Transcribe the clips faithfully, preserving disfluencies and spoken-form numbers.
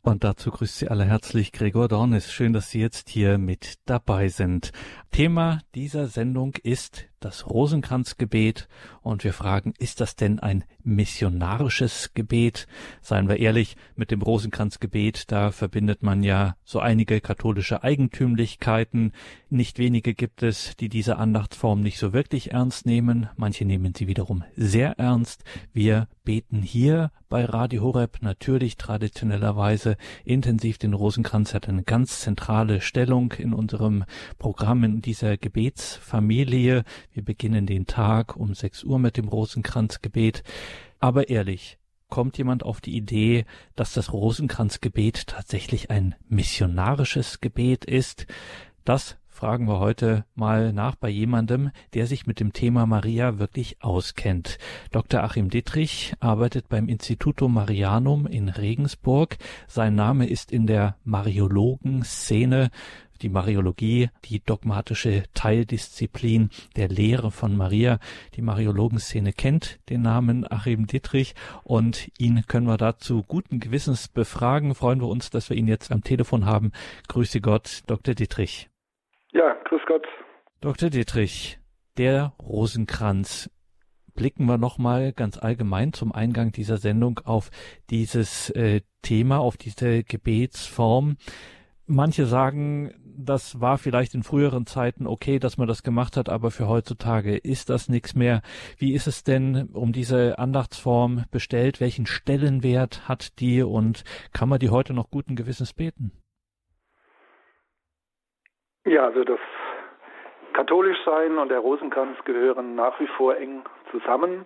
Und dazu grüßt Sie alle herzlich Gregor Dornis. Schön, dass Sie jetzt hier mit dabei sind. Thema dieser Sendung ist das Rosenkranzgebet und wir fragen, ist das denn ein missionarisches Gebet? Seien wir ehrlich, mit dem Rosenkranzgebet, da verbindet man ja so einige katholische Eigentümlichkeiten. Nicht wenige gibt es, die diese Andachtsform nicht so wirklich ernst nehmen. Manche nehmen sie wiederum sehr ernst. Wir beten hier bei Radio Horeb natürlich traditionellerweise intensiv den Rosenkranz, hat eine ganz zentrale Stellung in unserem Programm, in dieser Gebetsfamilie. Wir beginnen den Tag um sechs Uhr mit dem Rosenkranzgebet. Aber ehrlich, kommt jemand auf die Idee, dass das Rosenkranzgebet tatsächlich ein missionarisches Gebet ist? Das fragen wir heute mal nach bei jemandem, der sich mit dem Thema Maria wirklich auskennt. Doktor Achim Dittrich arbeitet beim Instituto Marianum in Regensburg. Sein Name ist in der Mariologenszene, die Mariologie, die dogmatische Teildisziplin der Lehre von Maria. Die Mariologenszene kennt den Namen Achim Dittrich und ihn können wir dazu guten Gewissens befragen. Freuen wir uns, dass wir ihn jetzt am Telefon haben. Grüße Gott, Doktor Dittrich. Ja, grüß Gott. Doktor Dittrich, der Rosenkranz. Blicken wir nochmal ganz allgemein zum Eingang dieser Sendung auf dieses äh, Thema, auf diese Gebetsform. Manche sagen, das war vielleicht in früheren Zeiten okay, dass man das gemacht hat, aber für heutzutage ist das nichts mehr. Wie ist es denn um diese Andachtsform bestellt? Welchen Stellenwert hat die und kann man die heute noch guten Gewissens beten? Ja, also das Katholischsein und der Rosenkranz gehören nach wie vor eng zusammen.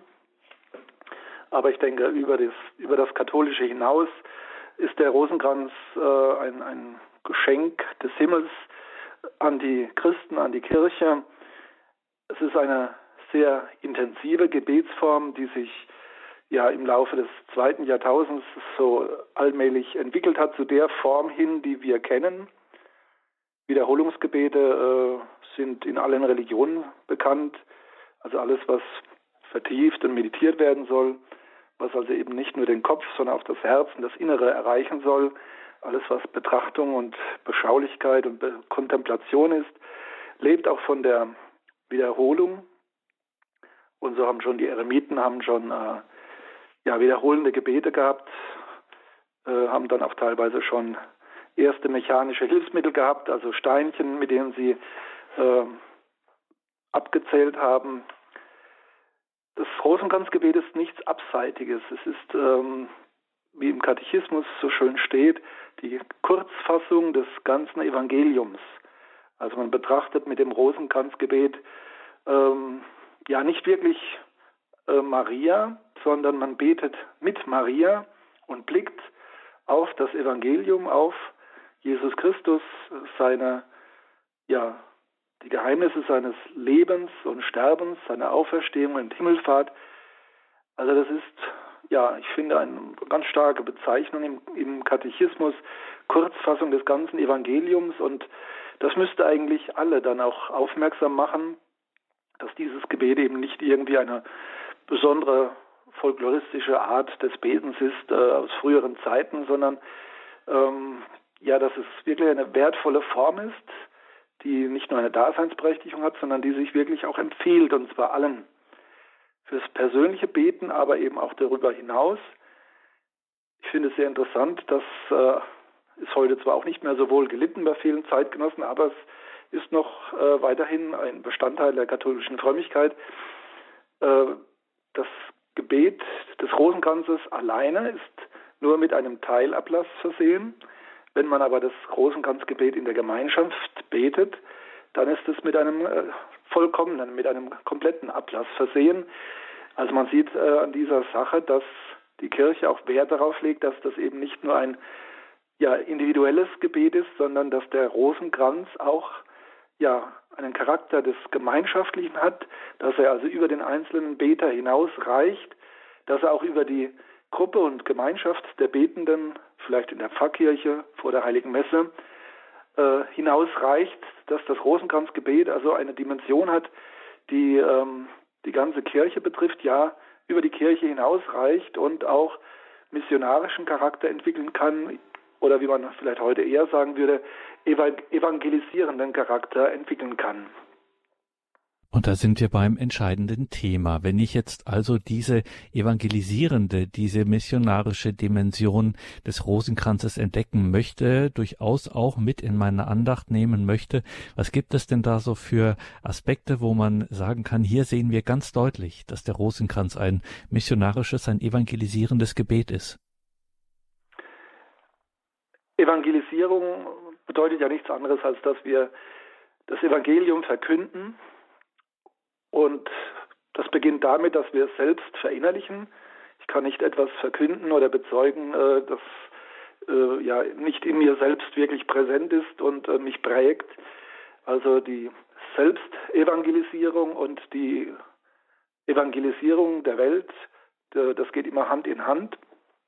Aber ich denke, über das, über das Katholische hinaus ist der Rosenkranz äh, ein, ein Geschenk des Himmels an die Christen, an die Kirche. Es ist eine sehr intensive Gebetsform, die sich ja im Laufe des zweiten Jahrtausends so allmählich entwickelt hat zu der Form hin, die wir kennen. Wiederholungsgebete äh, sind in allen Religionen bekannt, also alles, was vertieft und meditiert werden soll, was also eben nicht nur den Kopf, sondern auch das Herz und das Innere erreichen soll. Alles, was Betrachtung und Beschaulichkeit und Be- Kontemplation ist, lebt auch von der Wiederholung. Und so haben schon die Eremiten haben schon äh, ja, wiederholende Gebete gehabt, äh, haben dann auch teilweise schon erste mechanische Hilfsmittel gehabt, also Steinchen, mit denen sie äh, abgezählt haben. Das Rosenkranzgebet ist nichts Abseitiges. Es ist, ähm, wie im Katechismus so schön steht, die Kurzfassung des ganzen Evangeliums. Also man betrachtet mit dem Rosenkranzgebet ähm, ja nicht wirklich äh, Maria, sondern man betet mit Maria und blickt auf das Evangelium, auf Jesus Christus, seine, ja, die Geheimnisse seines Lebens und Sterbens, seine Auferstehung und Himmelfahrt. Also das ist, ja, ich finde, eine ganz starke Bezeichnung im, im Katechismus, Kurzfassung des ganzen Evangeliums, und das müsste eigentlich alle dann auch aufmerksam machen, dass dieses Gebet eben nicht irgendwie eine besondere folkloristische Art des Betens ist äh, aus früheren Zeiten, sondern ähm, ja, dass es wirklich eine wertvolle Form ist, die nicht nur eine Daseinsberechtigung hat, sondern die sich wirklich auch empfiehlt, und zwar allen. Fürs persönliche Beten, aber eben auch darüber hinaus. Ich finde es sehr interessant, dass äh, ist heute zwar auch nicht mehr so wohl gelitten bei vielen Zeitgenossen, aber es ist noch äh, weiterhin ein Bestandteil der katholischen Frömmigkeit. Äh, das Gebet des Rosenkranzes alleine ist nur mit einem Teilablass versehen. Wenn man aber das Rosenkranzgebet in der Gemeinschaft betet, dann ist es mit einem äh, vollkommenen, mit einem kompletten Ablass versehen. Also man sieht äh, an dieser Sache, dass die Kirche auch Wert darauf legt, dass das eben nicht nur ein ja, individuelles Gebet ist, sondern dass der Rosenkranz auch ja, einen Charakter des Gemeinschaftlichen hat, dass er also über den einzelnen Beter hinaus reicht, dass er auch über die Gruppe und Gemeinschaft der Betenden, vielleicht in der Pfarrkirche vor der Heiligen Messe, äh, hinausreicht, dass das Rosenkranzgebet also eine Dimension hat, die ähm, die ganze Kirche betrifft, ja, über die Kirche hinausreicht und auch missionarischen Charakter entwickeln kann, oder wie man vielleicht heute eher sagen würde, evangelisierenden Charakter entwickeln kann. Und da sind wir beim entscheidenden Thema. Wenn ich jetzt also diese evangelisierende, diese missionarische Dimension des Rosenkranzes entdecken möchte, durchaus auch mit in meine Andacht nehmen möchte, was gibt es denn da so für Aspekte, wo man sagen kann, hier sehen wir ganz deutlich, dass der Rosenkranz ein missionarisches, ein evangelisierendes Gebet ist? Evangelisierung bedeutet ja nichts anderes, als dass wir das Evangelium verkünden. Und das beginnt damit, dass wir es selbst verinnerlichen. Ich kann nicht etwas verkünden oder bezeugen, das äh, ja nicht in mir selbst wirklich präsent ist und äh, mich prägt. Also die Selbstevangelisierung und die Evangelisierung der Welt, das geht immer Hand in Hand.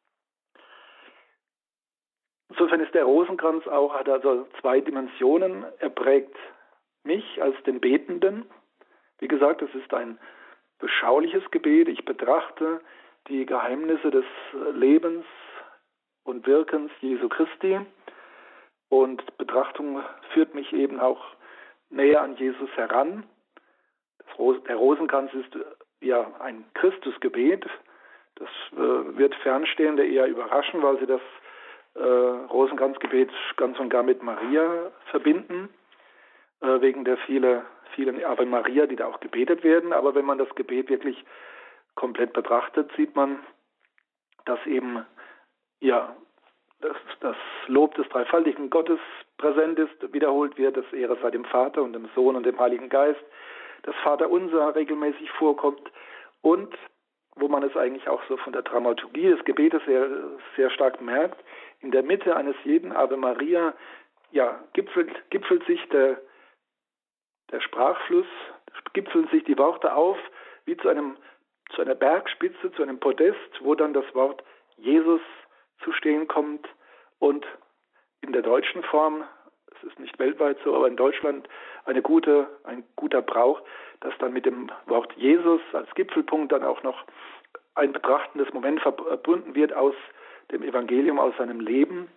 Insofern ist der Rosenkranz auch, hat also zwei Dimensionen. Er prägt mich als den Betenden. Wie gesagt, es ist ein beschauliches Gebet. Ich betrachte die Geheimnisse des Lebens und Wirkens Jesu Christi. Und Betrachtung führt mich eben auch näher an Jesus heran. Das Ros- der Rosenkranz ist ja ein Christusgebet. Das äh, wird Fernstehende eher überraschen, weil sie das äh, Rosenkranzgebet ganz und gar mit Maria verbinden, äh, wegen der viele, vielen Ave Maria, die da auch gebetet werden. Aber wenn man das Gebet wirklich komplett betrachtet, sieht man, dass eben ja dass das Lob des dreifaltigen Gottes präsent ist, wiederholt wird, das Ehre sei dem Vater und dem Sohn und dem Heiligen Geist, das Vaterunser regelmäßig vorkommt und wo man es eigentlich auch so von der Dramaturgie des Gebetes sehr, sehr stark merkt, in der Mitte eines jeden Ave Maria ja, gipfelt, gipfelt sich der, der Sprachfluss, gipfeln sich die Worte auf, wie zu einem zu einer Bergspitze, zu einem Podest, wo dann das Wort Jesus zu stehen kommt und in der deutschen Form, es ist nicht weltweit so, aber in Deutschland eine gute, ein guter Brauch, dass dann mit dem Wort Jesus als Gipfelpunkt dann auch noch ein betrachtendes Moment verbunden wird aus dem Evangelium, aus seinem Leben.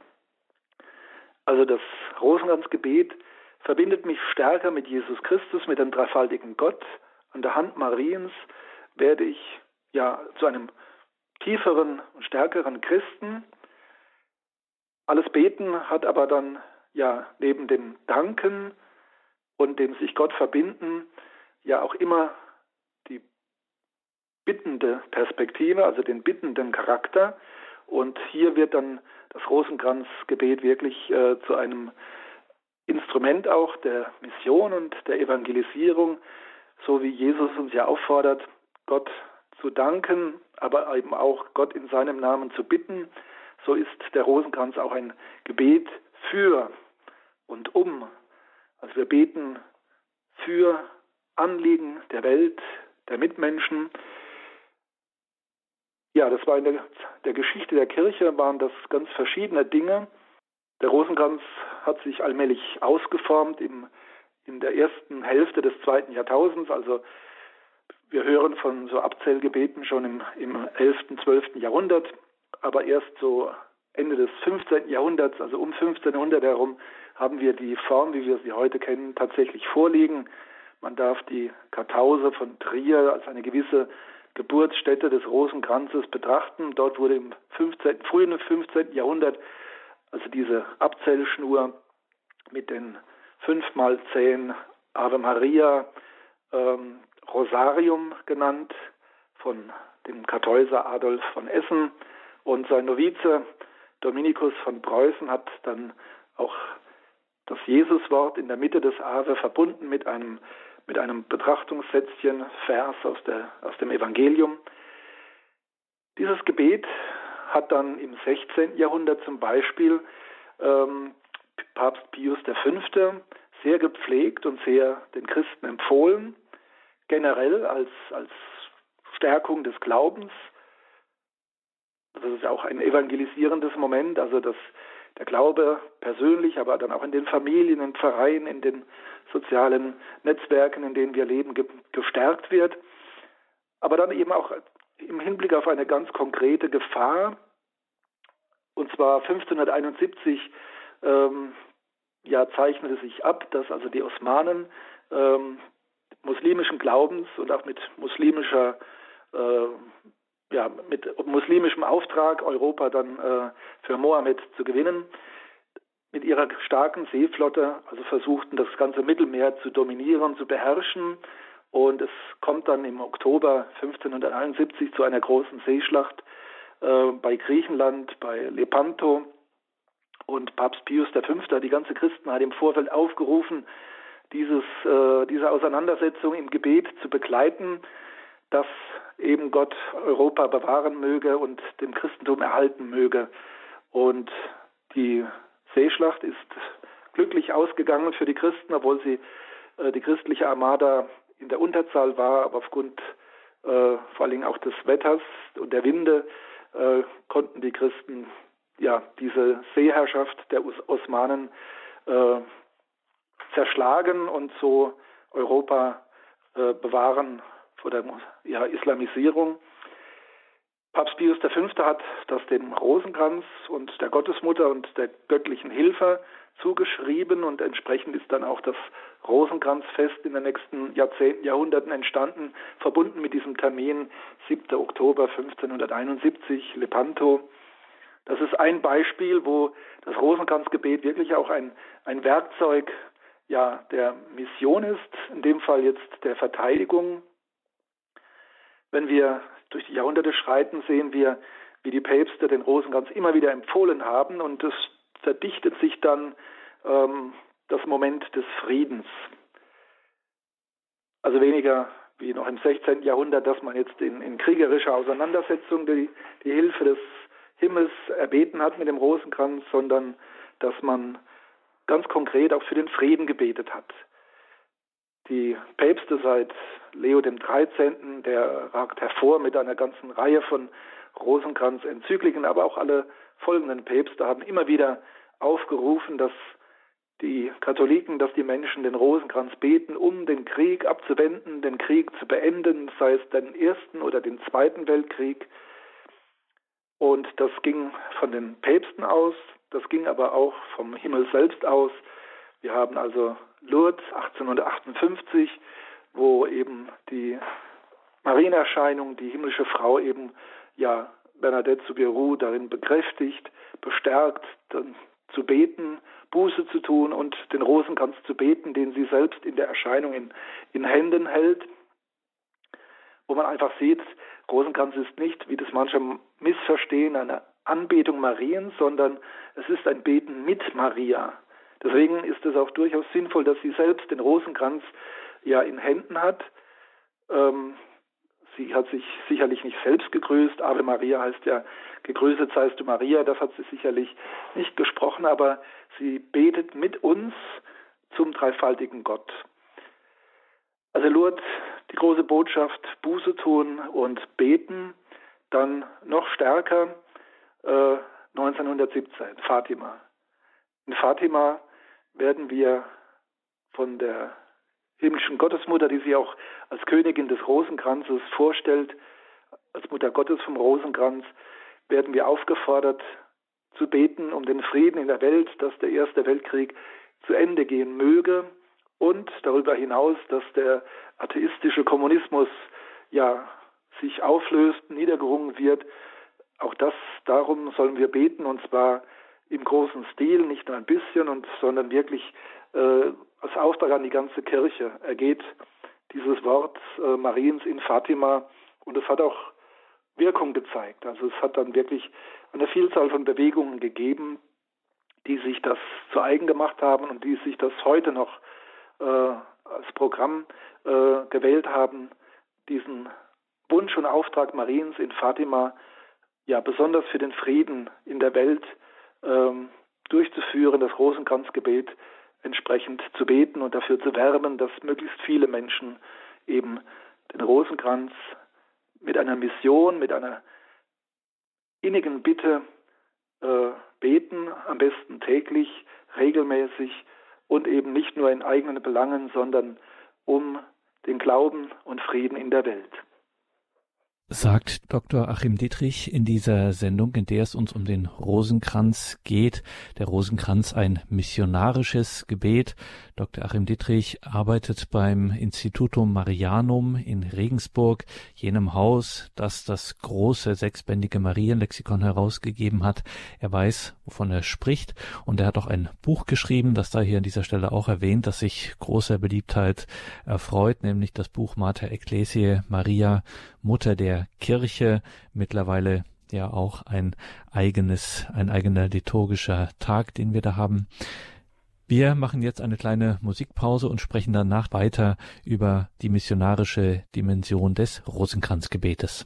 Also das Rosenkranzgebet verbindet mich stärker mit Jesus Christus, mit dem dreifaltigen Gott. An der Hand Mariens werde ich ja zu einem tieferen und stärkeren Christen. Alles Beten hat aber dann ja neben dem Danken und dem sich Gott verbinden ja auch immer die bittende Perspektive, also den bittenden Charakter. Und hier wird dann das Rosenkranzgebet wirklich äh, zu einem Instrument auch der Mission und der Evangelisierung, so wie Jesus uns ja auffordert, Gott zu danken, aber eben auch Gott in seinem Namen zu bitten. So ist der Rosenkranz auch ein Gebet für und um. Also wir beten für Anliegen der Welt, der Mitmenschen. Ja, das war in der, der Geschichte der Kirche, waren das ganz verschiedene Dinge. Der Rosenkranz hat sich allmählich ausgeformt im, in der ersten Hälfte des zweiten Jahrtausends. Also wir hören von so Abzählgebeten schon im, im elften, zwölften Jahrhundert, aber erst so Ende des fünfzehnten Jahrhunderts, also um fünfzehnhundert herum, haben wir die Form, wie wir sie heute kennen, tatsächlich vorliegen. Man darf die Kartause von Trier als eine gewisse Geburtsstätte des Rosenkranzes betrachten. Dort wurde im fünfzehnten, frühen fünfzehnten Jahrhundert also diese Abzählschnur mit den fünfmal zehn Ave Maria, ähm, Rosarium genannt, von dem Kartäuser Adolf von Essen, und sein Novize Dominikus von Preußen hat dann auch das Jesuswort in der Mitte des Ave verbunden mit einem, mit einem Betrachtungssätzchen, Vers aus, der, aus dem Evangelium. Dieses Gebet hat dann im sechzehnten Jahrhundert zum Beispiel ähm, Papst Pius der Fünfte sehr gepflegt und sehr den Christen empfohlen, generell als, als Stärkung des Glaubens. Das ist auch ein evangelisierendes Moment, also dass der Glaube persönlich, aber dann auch in den Familien, in den Pfarreien, in den sozialen Netzwerken, in denen wir leben, ge- gestärkt wird. Aber dann eben auch im Hinblick auf eine ganz konkrete Gefahr, Und zwar fünfzehnhunderteinundsiebzig ähm, ja, zeichnete sich ab, dass also die Osmanen ähm, muslimischen Glaubens und auch mit muslimischer äh, ja, mit muslimischem Auftrag, Europa dann äh, für Mohammed zu gewinnen, mit ihrer starken Seeflotte, also versuchten, das ganze Mittelmeer zu dominieren, zu beherrschen. Und es kommt dann im Oktober fünfzehnhunderteinundsiebzig zu einer großen Seeschlacht äh, bei Griechenland, bei Lepanto. Und Papst Pius der Fünfte hat die ganze Christenheit im Vorfeld aufgerufen, dieses, äh, diese Auseinandersetzung im Gebet zu begleiten, dass eben Gott Europa bewahren möge und dem Christentum erhalten möge. Und die Seeschlacht ist glücklich ausgegangen für die Christen, obwohl sie äh, die christliche Armada in der Unterzahl war, aber aufgrund äh, vor allem auch des Wetters und der Winde äh, konnten die Christen ja diese Seeherrschaft der Os- Osmanen äh, zerschlagen und so Europa äh, bewahren vor der ja, Islamisierung. Papst Pius der Fünfte hat das dem Rosenkranz und der Gottesmutter und der göttlichen Hilfe zugeschrieben und entsprechend ist dann auch das Rosenkranzfest in den nächsten Jahrzehnten, Jahrhunderten entstanden, verbunden mit diesem Termin siebter Oktober fünfzehnhunderteinundsiebzig, Lepanto. Das ist ein Beispiel, wo das Rosenkranzgebet wirklich auch ein, ein Werkzeug ja, der Mission ist, in dem Fall jetzt der Verteidigung. Wenn wir durch die Jahrhunderte schreiten, sehen wir, wie die Päpste den Rosenkranz immer wieder empfohlen haben und es verdichtet sich dann ähm, das Moment des Friedens. Also weniger wie noch im sechzehnten Jahrhundert, dass man jetzt in, in kriegerischer Auseinandersetzung die, die Hilfe des Himmels erbeten hat mit dem Rosenkranz, sondern dass man ganz konkret auch für den Frieden gebetet hat. Die Päpste seit Leo dem Dreizehnten, der ragt hervor mit einer ganzen Reihe von Rosenkranz-Enzykliken, aber auch alle folgenden Päpste haben immer wieder aufgerufen, dass die Katholiken, dass die Menschen den Rosenkranz beten, um den Krieg abzuwenden, den Krieg zu beenden, sei es den Ersten oder den Zweiten Weltkrieg. Und das ging von den Päpsten aus, das ging aber auch vom Himmel selbst aus. Wir haben also Lourdes achtzehnhundertachtundfünfzig, wo eben die Marienerscheinung, die himmlische Frau eben ja Bernadette Soubirous darin bekräftigt, bestärkt, dann zu beten, Buße zu tun und den Rosenkranz zu beten, den sie selbst in der Erscheinung in, in Händen hält, wo man einfach sieht, Rosenkranz ist nicht, wie das manche missverstehen, eine Anbetung Mariens, sondern es ist ein Beten mit Maria. Deswegen ist es auch durchaus sinnvoll, dass sie selbst den Rosenkranz ja in Händen hat. Ähm, sie hat sich sicherlich nicht selbst gegrüßt. Ave Maria heißt ja, gegrüßet seist du Maria. Das hat sie sicherlich nicht gesprochen, aber sie betet mit uns zum dreifaltigen Gott. Also Lourdes, die große Botschaft, Buße tun und beten. Dann noch stärker äh, neunzehnhundertsiebzehn, Fatima. In Fatima werden wir von der himmlischen Gottesmutter, die sie auch als Königin des Rosenkranzes vorstellt, als Mutter Gottes vom Rosenkranz, werden wir aufgefordert zu beten um den Frieden in der Welt, dass der Erste Weltkrieg zu Ende gehen möge und darüber hinaus, dass der atheistische Kommunismus ja sich auflöst, niedergerungen wird. Auch das, darum sollen wir beten, und zwar im großen Stil, nicht nur ein bisschen, und, sondern wirklich äh, als Auftrag an die ganze Kirche ergeht dieses Wort äh, Mariens in Fatima, und es hat auch Wirkung gezeigt. Also es hat dann wirklich eine Vielzahl von Bewegungen gegeben, die sich das zu eigen gemacht haben und die sich das heute noch äh, als Programm äh, gewählt haben, diesen Wunsch und Auftrag Mariens in Fatima ja besonders für den Frieden in der Welt ähm, durchzuführen, das Rosenkranzgebet entsprechend zu beten und dafür zu werben, dass möglichst viele Menschen eben den Rosenkranz mit einer Mission, mit einer innigen Bitte äh, beten, am besten täglich, regelmäßig und eben nicht nur in eigenen Belangen, sondern um den Glauben und Frieden in der Welt. sagt Doktor Achim Dittrich in dieser Sendung, in der es uns um den Rosenkranz geht. Der Rosenkranz, ein missionarisches Gebet. Doktor Achim Dittrich arbeitet beim Institutum Marianum in Regensburg, jenem Haus, das das große sechsbändige Marienlexikon herausgegeben hat. Er weiß, wovon er spricht, und er hat auch ein Buch geschrieben, das da hier an dieser Stelle auch erwähnt, das sich großer Beliebtheit erfreut, nämlich das Buch Mater Ecclesiae, Maria, Mutter der Kirche, mittlerweile ja auch ein eigenes, ein eigener liturgischer Tag, den wir da haben. Wir machen jetzt eine kleine Musikpause und sprechen danach weiter über die missionarische Dimension des Rosenkranzgebetes.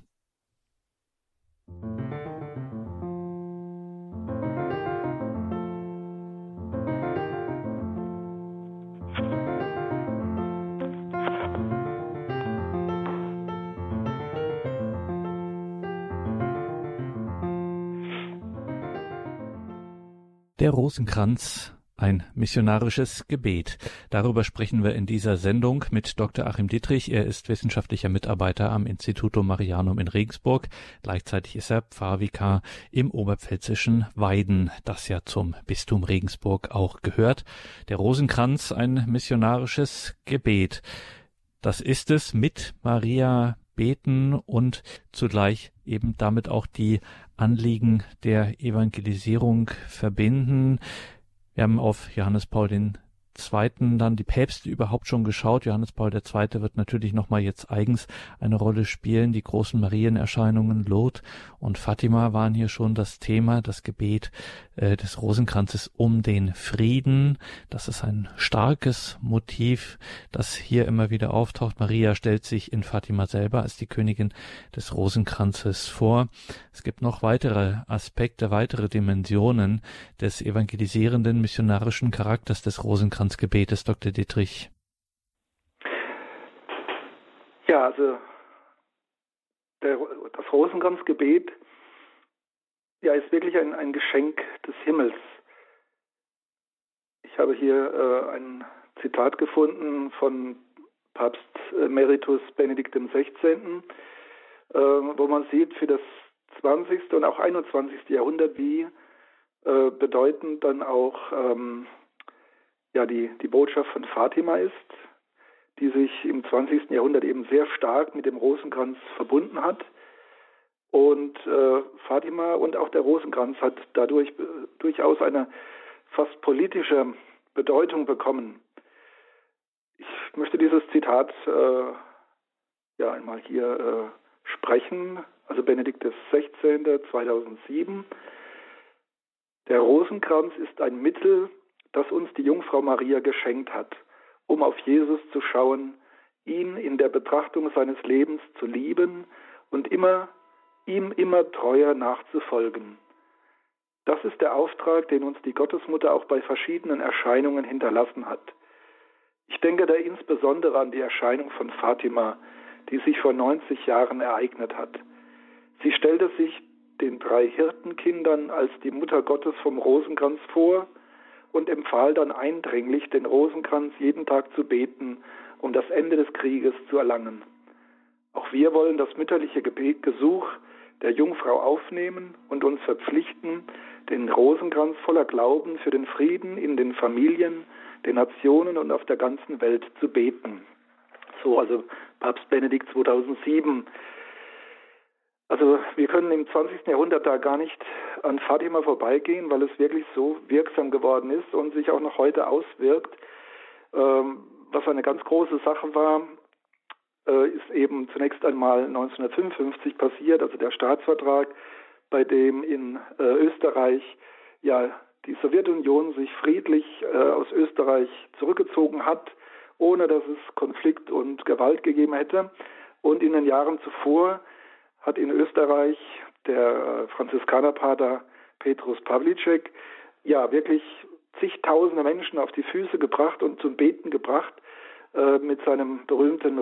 Der Rosenkranz, ein missionarisches Gebet. Darüber sprechen wir in dieser Sendung mit Doktor Achim Dittrich. Er ist wissenschaftlicher Mitarbeiter am Institutum Marianum in Regensburg. Gleichzeitig ist er Pfarrvikar im oberpfälzischen Weiden, das ja zum Bistum Regensburg auch gehört. Der Rosenkranz, ein missionarisches Gebet. Das ist es, mit Maria beten und zugleich eben damit auch die Anliegen der Evangelisierung verbinden. Wir haben auf Johannes Paul den Zweiten dann die Päpste überhaupt schon geschaut. Johannes Paul der Zweite wird natürlich nochmal jetzt eigens eine Rolle spielen. Die großen Marienerscheinungen Lourdes und Fatima waren hier schon das Thema, das Gebet äh, des Rosenkranzes um den Frieden. Das ist ein starkes Motiv, das hier immer wieder auftaucht. Maria stellt sich in Fatima selber als die Königin des Rosenkranzes vor. Es gibt noch weitere Aspekte, weitere Dimensionen des evangelisierenden, missionarischen Charakters des Rosenkranzes. Gebetes, Doktor Dittrich. Ja, also der, das Rosenkranzgebet ja, ist wirklich ein, ein Geschenk des Himmels. Ich habe hier äh, ein Zitat gefunden von Papst Emeritus Benedikt dem Sechzehnten, äh, wo man sieht, für das zwanzigste und auch einundzwanzigste Jahrhundert, wie äh, bedeutend dann auch ähm, ja, die, die Botschaft von Fatima ist, die sich im zwanzigsten Jahrhundert eben sehr stark mit dem Rosenkranz verbunden hat. Und äh, Fatima und auch der Rosenkranz hat dadurch äh, durchaus eine fast politische Bedeutung bekommen. Ich möchte dieses Zitat äh, ja einmal hier äh, sprechen, also Benedikt der Sechzehnte, zweitausendsieben. Der Rosenkranz ist ein Mittel, das uns die Jungfrau Maria geschenkt hat, um auf Jesus zu schauen, ihn in der Betrachtung seines Lebens zu lieben und immer, ihm immer treuer nachzufolgen. Das ist der Auftrag, den uns die Gottesmutter auch bei verschiedenen Erscheinungen hinterlassen hat. Ich denke da insbesondere an die Erscheinung von Fatima, die sich vor neunzig Jahren ereignet hat. Sie stellte sich den drei Hirtenkindern als die Mutter Gottes vom Rosenkranz vor und empfahl dann eindringlich, den Rosenkranz jeden Tag zu beten, um das Ende des Krieges zu erlangen. Auch wir wollen das mütterliche Gebetgesuch der Jungfrau aufnehmen und uns verpflichten, den Rosenkranz voller Glauben für den Frieden in den Familien, den Nationen und auf der ganzen Welt zu beten. So, also Papst Benedikt zweitausendsieben. Also wir können im zwanzigsten Jahrhundert da gar nicht an Fatima vorbeigehen, weil es wirklich so wirksam geworden ist und sich auch noch heute auswirkt. Ähm, was eine ganz große Sache war, äh, ist eben zunächst einmal neunzehnhundertfünfundfünfzig passiert, also der Staatsvertrag, bei dem in äh, Österreich ja die Sowjetunion sich friedlich äh, aus Österreich zurückgezogen hat, ohne dass es Konflikt und Gewalt gegeben hätte. Und in den Jahren zuvor hat in Österreich der Franziskanerpater Petrus Pawlicek ja wirklich zigtausende Menschen auf die Füße gebracht und zum Beten gebracht äh, mit seinem berühmten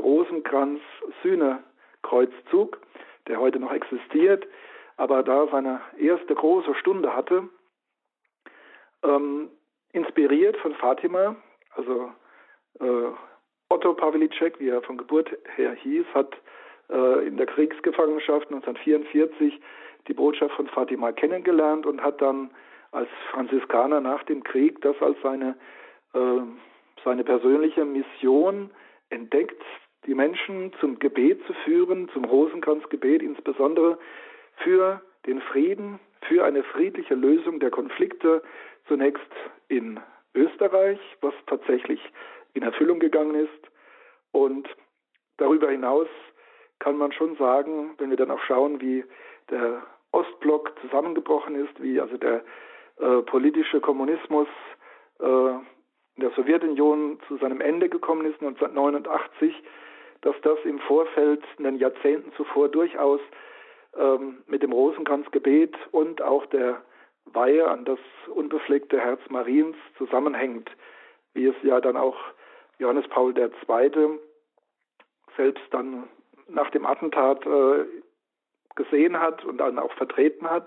Rosenkranz-Sühne-Kreuzzug, der heute noch existiert, aber da seine erste große Stunde hatte, ähm, inspiriert von Fatima, also äh, Otto Pawlicek, wie er von Geburt her hieß, hat äh, in der Kriegsgefangenschaft neunzehnhundertvierundvierzig die Botschaft von Fatima kennengelernt und hat dann als Franziskaner nach dem Krieg das als seine, äh, seine persönliche Mission entdeckt, die Menschen zum Gebet zu führen, zum Rosenkranzgebet, insbesondere für den Frieden, für eine friedliche Lösung der Konflikte, zunächst in Österreich, was tatsächlich in Erfüllung gegangen ist. Und darüber hinaus kann man schon sagen, wenn wir dann auch schauen, wie der Ostblock zusammengebrochen ist, wie also der äh, politische Kommunismus äh, in der Sowjetunion zu seinem Ende gekommen ist, neunzehnhundertneunundachtzig, dass das im Vorfeld in den Jahrzehnten zuvor durchaus ähm, mit dem Rosenkranzgebet und auch der Weihe an das unbefleckte Herz Mariens zusammenhängt, wie es ja dann auch Johannes Paul der Zweite selbst dann nach dem Attentat äh, gesehen hat und dann auch vertreten hat.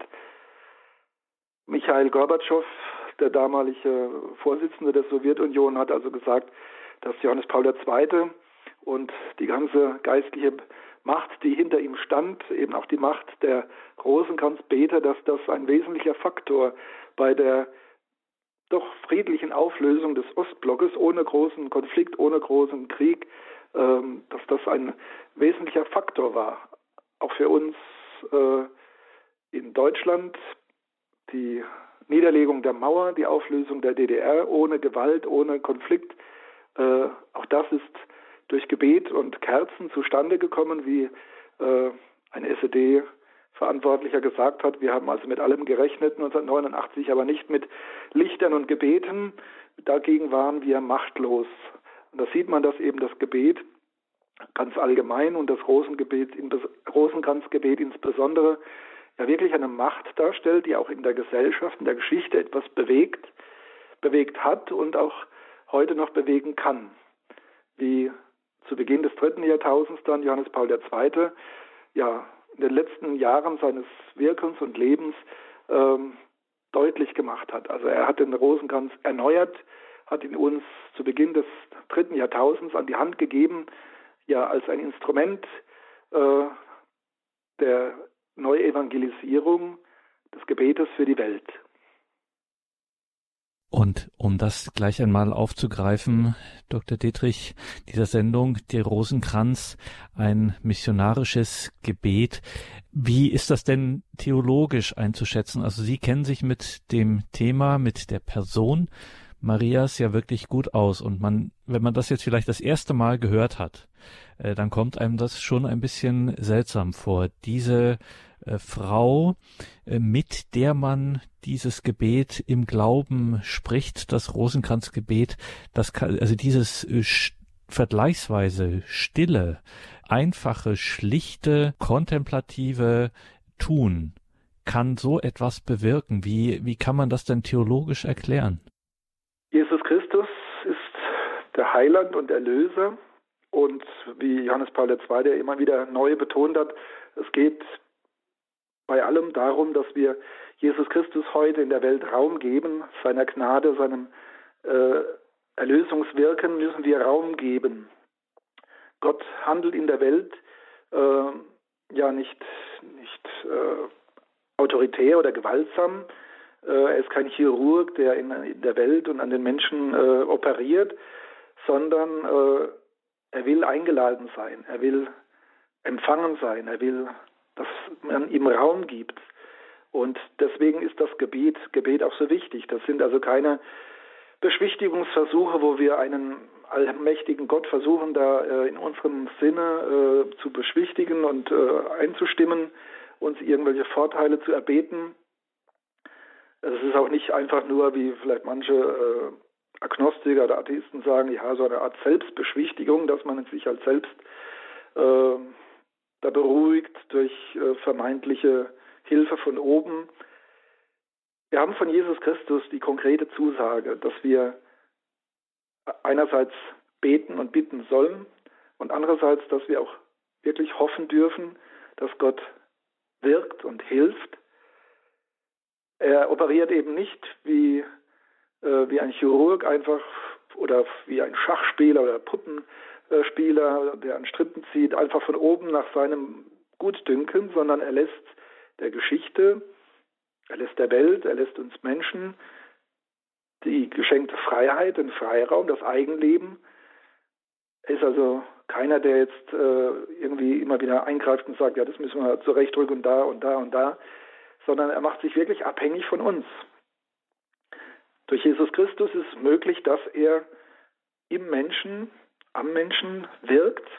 Michail Gorbatschow, der damalige Vorsitzende der Sowjetunion, hat also gesagt, dass Johannes Paul der Zweite und die ganze geistliche Macht, die hinter ihm stand, eben auch die Macht der Rosenkranzbeter, dass das ein wesentlicher Faktor bei der doch friedlichen Auflösung des Ostblockes ohne großen Konflikt, ohne großen Krieg, ähm, dass das ein wesentlicher Faktor war. Auch für uns äh, in Deutschland, die Niederlegung der Mauer, die Auflösung der D D R ohne Gewalt, ohne Konflikt, äh, auch das ist durch Gebet und Kerzen zustande gekommen, wie äh, ein S E D-Verantwortlicher gesagt hat. Wir haben also mit allem gerechnet neunzehnhundertneunundachtzig, aber nicht mit Lichtern und Gebeten. Dagegen waren wir machtlos. Und da sieht man, dass eben das Gebet ganz allgemein und das Rosengebet, Rosenkranzgebet insbesondere, ja wirklich eine Macht darstellt, die auch in der Gesellschaft, in der Geschichte etwas bewegt, bewegt hat und auch heute noch bewegen kann. Wie zu Beginn des dritten Jahrtausends dann Johannes Paul der Zweite ja in den letzten Jahren seines Wirkens und Lebens ähm, deutlich gemacht hat. Also er hat den Rosenkranz erneuert, hat ihn uns zu Beginn des dritten Jahrtausends an die Hand gegeben, ja als ein Instrument äh, der Neuevangelisierung des Gebetes für die Welt. Und um das gleich einmal aufzugreifen, Doktor Dittrich, dieser Sendung, der Rosenkranz, ein missionarisches Gebet. Wie ist das denn theologisch einzuschätzen? Also Sie kennen sich mit dem Thema, mit der Person Marias ja wirklich gut aus. Und man, wenn man das jetzt vielleicht das erste Mal gehört hat, äh, dann kommt einem das schon ein bisschen seltsam vor. Diese äh, Frau, äh, mit der man dieses Gebet im Glauben spricht, das Rosenkranzgebet, das kann, also dieses äh, vergleichsweise stille, einfache, schlichte, kontemplative Tun kann so etwas bewirken. Wie, wie kann man das denn theologisch erklären? Jesus Christus ist der Heiland und Erlöser und wie Johannes Paul der Zweite immer wieder neu betont hat, es geht bei allem darum, dass wir Jesus Christus heute in der Welt Raum geben, seiner Gnade, seinem äh, Erlösungswirken müssen wir Raum geben. Gott handelt in der Welt äh, ja nicht, nicht äh, autoritär oder gewaltsam. Äh, er ist kein Chirurg, der in, in der Welt und an den Menschen äh, operiert, sondern äh, er will eingeladen sein, er will empfangen sein, er will, dass man ihm Raum gibt. Und deswegen ist das Gebet, Gebet auch so wichtig. Das sind also keine Beschwichtigungsversuche, wo wir einen allmächtigen Gott versuchen, da äh, in unserem Sinne äh, zu beschwichtigen und äh, einzustimmen, uns irgendwelche Vorteile zu erbeten. Es ist auch nicht einfach nur, wie vielleicht manche äh, Agnostiker oder Atheisten sagen, ja, so eine Art Selbstbeschwichtigung, dass man sich halt selbst äh, da beruhigt durch äh, vermeintliche Hilfe von oben. Wir haben von Jesus Christus die konkrete Zusage, dass wir einerseits beten und bitten sollen und andererseits, dass wir auch wirklich hoffen dürfen, dass Gott wirkt und hilft. Er operiert eben nicht wie, äh, wie ein Chirurg einfach oder wie ein Schachspieler oder Puppen Spieler, der an Strippen zieht, einfach von oben nach seinem Gutdünken, sondern er lässt der Geschichte, er lässt der Welt, er lässt uns Menschen die geschenkte Freiheit, den Freiraum, das Eigenleben. Er ist also keiner, der jetzt äh, irgendwie immer wieder eingreift und sagt, ja, das müssen wir zurechtrücken und da und da und da, sondern er macht sich wirklich abhängig von uns. Durch Jesus Christus ist es möglich, dass er im Menschen, am Menschen wirkt,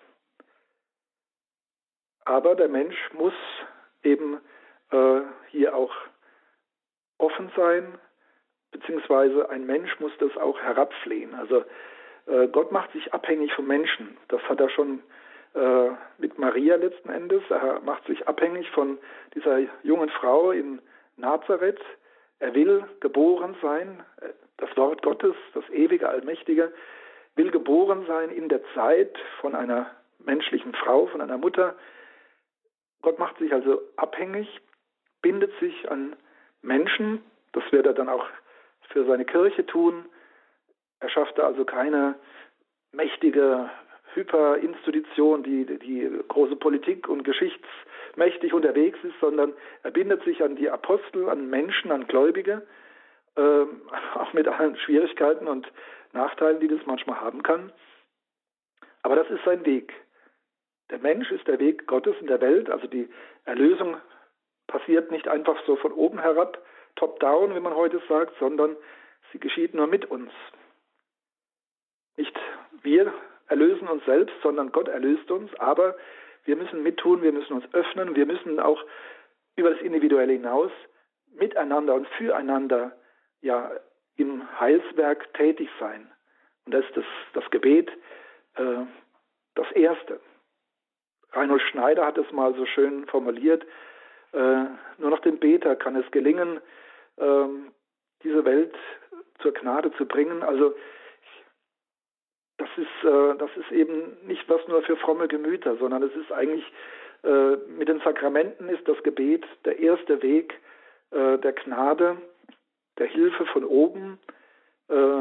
aber der Mensch muss eben äh, hier auch offen sein, beziehungsweise ein Mensch muss das auch herabflehen. Also äh, Gott macht sich abhängig vom Menschen. Das hat er schon äh, mit Maria letzten Endes. Er macht sich abhängig von dieser jungen Frau in Nazareth. Er will geboren sein. Das Wort Gottes, das ewige, allmächtige, will geboren sein in der Zeit von einer menschlichen Frau, von einer Mutter. Gott macht sich also abhängig, bindet sich an Menschen. Das wird er dann auch für seine Kirche tun. Er schaffte also keine mächtige Hyperinstitution, die, die große Politik und geschichtsmächtig unterwegs ist, sondern er bindet sich an die Apostel, an Menschen, an Gläubige, äh, auch mit allen Schwierigkeiten und Nachteilen, die das manchmal haben kann. Aber das ist sein Weg. Der Mensch ist der Weg Gottes in der Welt, also die Erlösung passiert nicht einfach so von oben herab, top-down, wie man heute sagt, sondern sie geschieht nur mit uns. Nicht wir erlösen uns selbst, sondern Gott erlöst uns, aber wir müssen mittun, wir müssen uns öffnen, wir müssen auch über das Individuelle hinaus miteinander und füreinander ja im Heilswerk tätig sein. Und das ist das, das Gebet äh, das Erste. Reinhold Schneider hat es mal so schön formuliert, äh, nur noch dem Beter kann es gelingen, äh, diese Welt zur Gnade zu bringen. Also das ist, äh, das ist eben nicht was nur für fromme Gemüter, sondern es ist eigentlich, äh, mit den Sakramenten ist das Gebet der erste Weg äh, der Gnade, der Hilfe von oben, äh,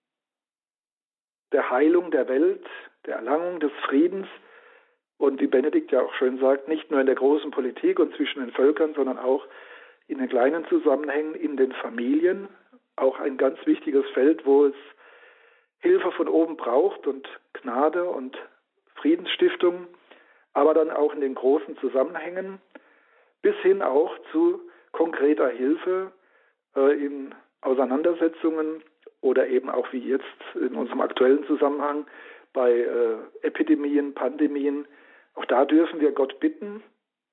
der Heilung der Welt, der Erlangung des Friedens und wie Benedikt ja auch schön sagt, nicht nur in der großen Politik und zwischen den Völkern, sondern auch in den kleinen Zusammenhängen, in den Familien, auch ein ganz wichtiges Feld, wo es Hilfe von oben braucht und Gnade und Friedensstiftung, aber dann auch in den großen Zusammenhängen, bis hin auch zu konkreter Hilfe äh, in Auseinandersetzungen oder eben auch wie jetzt in unserem aktuellen Zusammenhang bei äh, Epidemien, Pandemien. Auch da dürfen wir Gott bitten,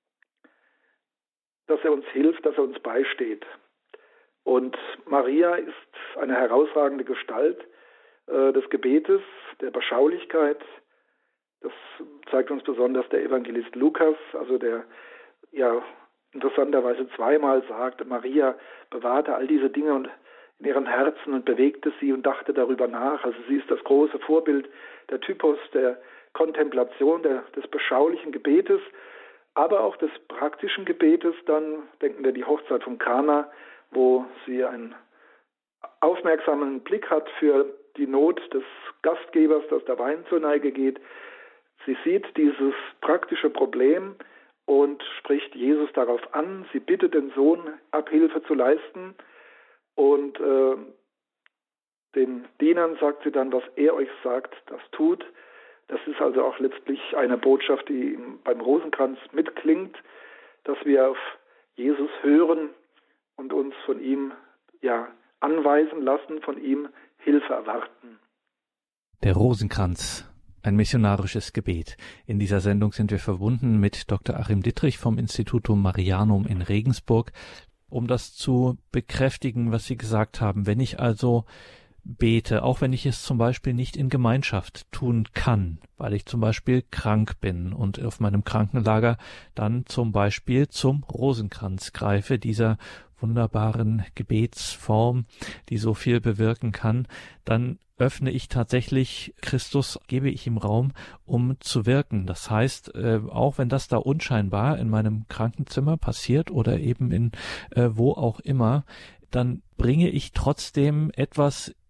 dass er uns hilft, dass er uns beisteht. Und Maria ist eine herausragende Gestalt äh, des Gebetes, der Beschaulichkeit. Das zeigt uns besonders der Evangelist Lukas, also der ja interessanterweise zweimal sagt, Maria bewahrte all diese Dinge und in ihrem Herzen und bewegte sie und dachte darüber nach. Also sie ist das große Vorbild, der Typus der Kontemplation, der, des beschaulichen Gebetes, aber auch des praktischen Gebetes. Dann denken wir die Hochzeit von Kana, wo sie einen aufmerksamen Blick hat für die Not des Gastgebers, dass der Wein zur Neige geht. Sie sieht dieses praktische Problem und spricht Jesus darauf an. Sie bittet den Sohn, Abhilfe zu leisten. Und äh, den Dienern sagt sie dann, was er euch sagt, das tut. Das ist also auch letztlich eine Botschaft, die beim Rosenkranz mitklingt, dass wir auf Jesus hören und uns von ihm ja anweisen lassen, von ihm Hilfe erwarten. Der Rosenkranz, ein missionarisches Gebet. In dieser Sendung sind wir verbunden mit Doktor Achim Dittrich vom Institutum Marianum in Regensburg, um das zu bekräftigen, was Sie gesagt haben. Wenn ich also bete, auch wenn ich es zum Beispiel nicht in Gemeinschaft tun kann, weil ich zum Beispiel krank bin und auf meinem Krankenlager dann zum Beispiel zum Rosenkranz greife, dieser wunderbaren Gebetsform, die so viel bewirken kann, dann öffne ich tatsächlich Christus, gebe ich ihm Raum, um zu wirken. Das heißt, äh, auch wenn das da unscheinbar in meinem Krankenzimmer passiert oder eben in äh, wo auch immer, dann bringe ich trotzdem etwas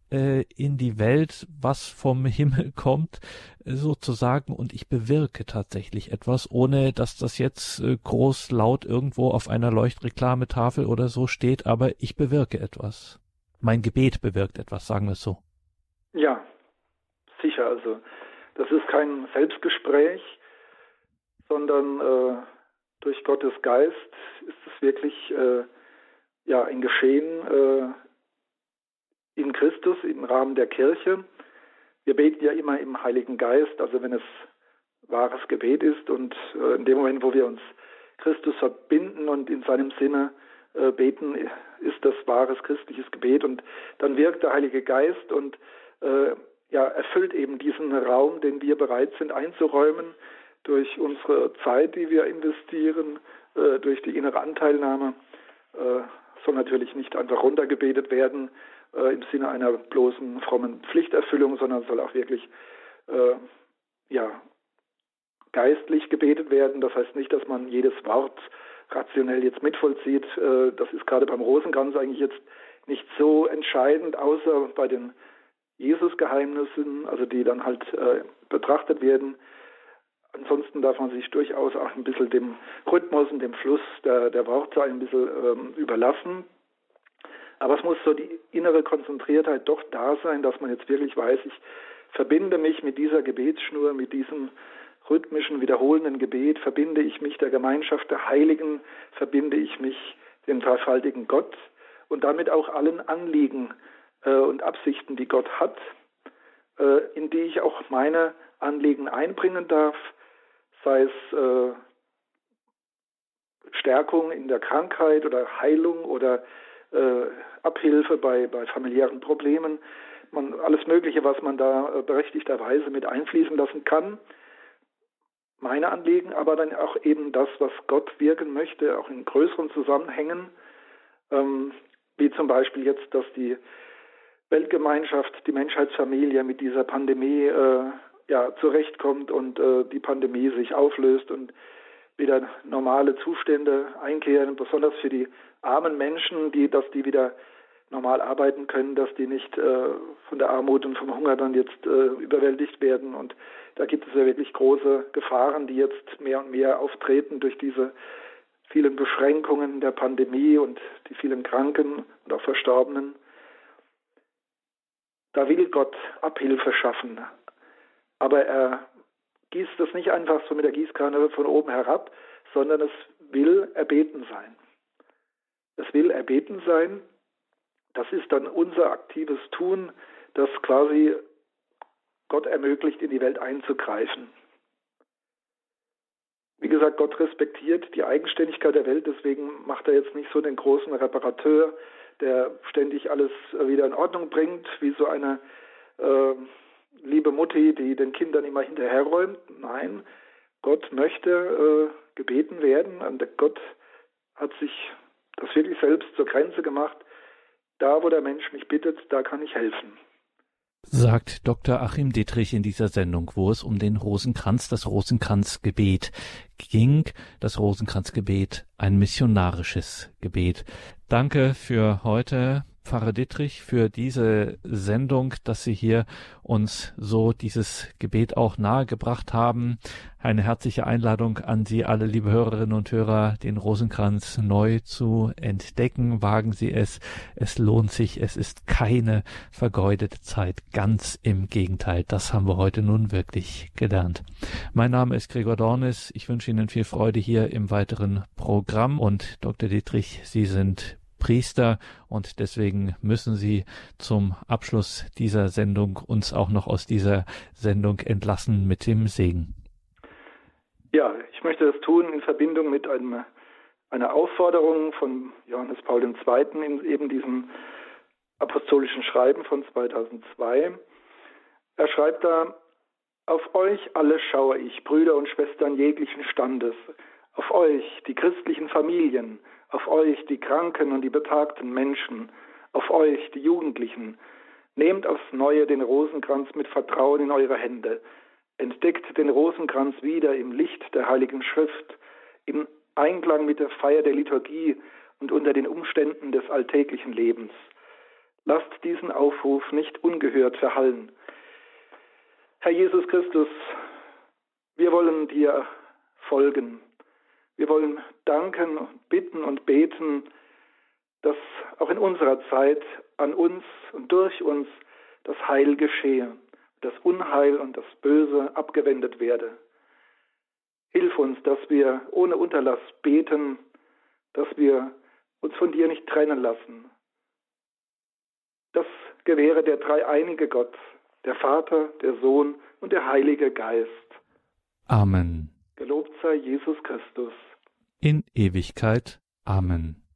äh, in die Welt, was vom Himmel kommt, äh, sozusagen, und ich bewirke tatsächlich etwas, ohne dass das jetzt äh, groß laut irgendwo auf einer Leuchtreklametafel oder so steht, aber ich bewirke etwas. Mein Gebet bewirkt etwas, sagen wir es so. Ja, sicher. Also das ist kein Selbstgespräch, sondern äh, durch Gottes Geist ist es wirklich äh, ja, ein Geschehen äh, in Christus im Rahmen der Kirche. Wir beten ja immer im Heiligen Geist, also wenn es wahres Gebet ist, und äh, in dem Moment, wo wir uns Christus verbinden und in seinem Sinne äh, beten, ist das wahres christliches Gebet, und dann wirkt der Heilige Geist und äh, ja, erfüllt eben diesen Raum, den wir bereit sind einzuräumen durch unsere Zeit, die wir investieren, äh, durch die innere Anteilnahme. Äh, soll natürlich nicht einfach runtergebetet werden äh, im Sinne einer bloßen frommen Pflichterfüllung, sondern soll auch wirklich äh, ja, geistlich gebetet werden. Das heißt nicht, dass man jedes Wort rationell jetzt mitvollzieht. Äh, das ist gerade beim Rosenkranz eigentlich jetzt nicht so entscheidend, außer bei den Jesus-Geheimnissen, also die dann halt äh, betrachtet werden. Ansonsten darf man sich durchaus auch ein bisschen dem Rhythmus und dem Fluss der, der Worte ein bisschen ähm, überlassen. Aber es muss so die innere Konzentriertheit doch da sein, dass man jetzt wirklich weiß, ich verbinde mich mit dieser Gebetsschnur, mit diesem rhythmischen, wiederholenden Gebet, verbinde ich mich der Gemeinschaft der Heiligen, verbinde ich mich dem dreifaltigen Gott und damit auch allen Anliegen äh, und Absichten, die Gott hat, äh, in die ich auch meine Anliegen einbringen darf, sei es äh, Stärkung in der Krankheit oder Heilung oder äh, Abhilfe bei, bei familiären Problemen, man, alles Mögliche, was man da äh, berechtigterweise mit einfließen lassen kann. Meine Anliegen, aber dann auch eben das, was Gott wirken möchte, auch in größeren Zusammenhängen, ähm, wie zum Beispiel jetzt, dass die Weltgemeinschaft, die Menschheitsfamilie mit dieser Pandemie äh, ja, zurechtkommt und äh, die Pandemie sich auflöst und wieder normale Zustände einkehren, besonders für die armen Menschen, die, dass die wieder normal arbeiten können, dass die nicht äh, von der Armut und vom Hunger dann jetzt äh, überwältigt werden. Und da gibt es ja wirklich große Gefahren, die jetzt mehr und mehr auftreten durch diese vielen Beschränkungen der Pandemie und die vielen Kranken und auch Verstorbenen. Da will Gott Abhilfe schaffen, aber er gießt das nicht einfach so mit der Gießkanne von oben herab, sondern es will erbeten sein. Es will erbeten sein. Das ist dann unser aktives Tun, das quasi Gott ermöglicht, in die Welt einzugreifen. Wie gesagt, Gott respektiert die Eigenständigkeit der Welt, deswegen macht er jetzt nicht so den großen Reparateur, der ständig alles wieder in Ordnung bringt, wie so eine äh, liebe Mutti, die den Kindern immer hinterherräumt. Nein, Gott möchte äh, gebeten werden, und Gott hat sich das wirklich selbst zur Grenze gemacht. Da, wo der Mensch mich bittet, da kann ich helfen. Sagt Doktor Achim Dittrich in dieser Sendung, wo es um den Rosenkranz, das Rosenkranzgebet ging. Das Rosenkranzgebet, ein missionarisches Gebet. Danke für heute, Pfarrer Dittrich, für diese Sendung, dass Sie hier uns so dieses Gebet auch nahegebracht haben. Eine herzliche Einladung an Sie alle, liebe Hörerinnen und Hörer, den Rosenkranz neu zu entdecken. Wagen Sie es. Es lohnt sich. Es ist keine vergeudete Zeit. Ganz im Gegenteil. Das haben wir heute nun wirklich gelernt. Mein Name ist Gregor Dornis. Ich wünsche Ihnen viel Freude hier im weiteren Programm. Und Doktor Dittrich, Sie sind Priester und deswegen müssen Sie zum Abschluss dieser Sendung uns auch noch aus dieser Sendung entlassen mit dem Segen. Ja, ich möchte das tun in Verbindung mit einem, einer Aufforderung von Johannes Paul der Zweite. in eben diesem apostolischen Schreiben von zweitausendzwei. Er schreibt da: Auf euch alle schaue ich, Brüder und Schwestern jeglichen Standes, auf euch, die christlichen Familien, auf euch, die kranken und die betagten Menschen, auf euch, die Jugendlichen. Nehmt aufs Neue den Rosenkranz mit Vertrauen in eure Hände. Entdeckt den Rosenkranz wieder im Licht der Heiligen Schrift, im Einklang mit der Feier der Liturgie und unter den Umständen des alltäglichen Lebens. Lasst diesen Aufruf nicht ungehört verhallen. Herr Jesus Christus, wir wollen dir folgen. Wir wollen danken, bitten und beten, dass auch in unserer Zeit an uns und durch uns das Heil geschehe, das Unheil und das Böse abgewendet werde. Hilf uns, dass wir ohne Unterlass beten, dass wir uns von dir nicht trennen lassen. Das gewähre der dreieinige Gott, der Vater, der Sohn und der Heilige Geist. Amen. Gelobt sei Jesus Christus. In Ewigkeit. Amen.